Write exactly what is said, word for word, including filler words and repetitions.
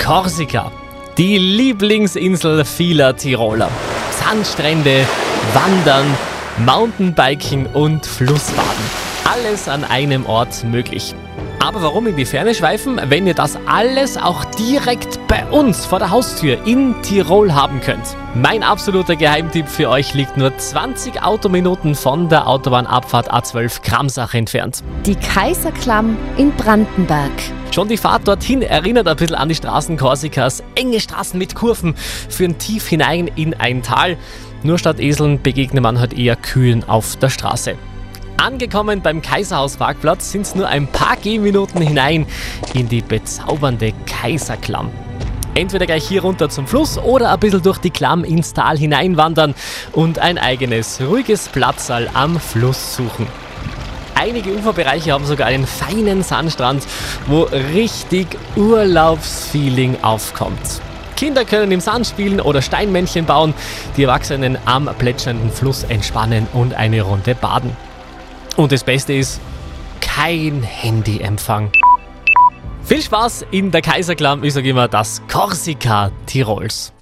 Korsika, die Lieblingsinsel vieler Tiroler. Sandstrände, Wandern, Mountainbiken und Flussbaden. Alles an einem Ort möglich. Aber warum in die Ferne schweifen, wenn ihr das alles auch direkt bei uns vor der Haustür in Tirol haben könnt? Mein absoluter Geheimtipp für euch liegt nur zwanzig Autominuten von der Autobahnabfahrt A zwölf Kramsach entfernt. Die Kaiserklamm in Brandenberg. Schon die Fahrt dorthin erinnert ein bisschen an die Straßen Korsikas. Enge Straßen mit Kurven führen tief hinein in ein Tal. Nur statt Eseln begegnet man halt eher Kühen auf der Straße. Angekommen beim Kaiserhausparkplatz sind es nur ein paar Gehminuten hinein in die bezaubernde Kaiserklamm. Entweder gleich hier runter zum Fluss oder ein bisschen durch die Klamm ins Tal hineinwandern und ein eigenes, ruhiges Platzal am Fluss suchen. Einige Uferbereiche haben sogar einen feinen Sandstrand, wo richtig Urlaubsfeeling aufkommt. Kinder können im Sand spielen oder Steinmännchen bauen, die Erwachsenen am plätschernden Fluss entspannen und eine Runde baden. Und das Beste ist, kein Handyempfang. Viel Spaß in der Kaiserklamm, ich sage immer das Korsika Tirols.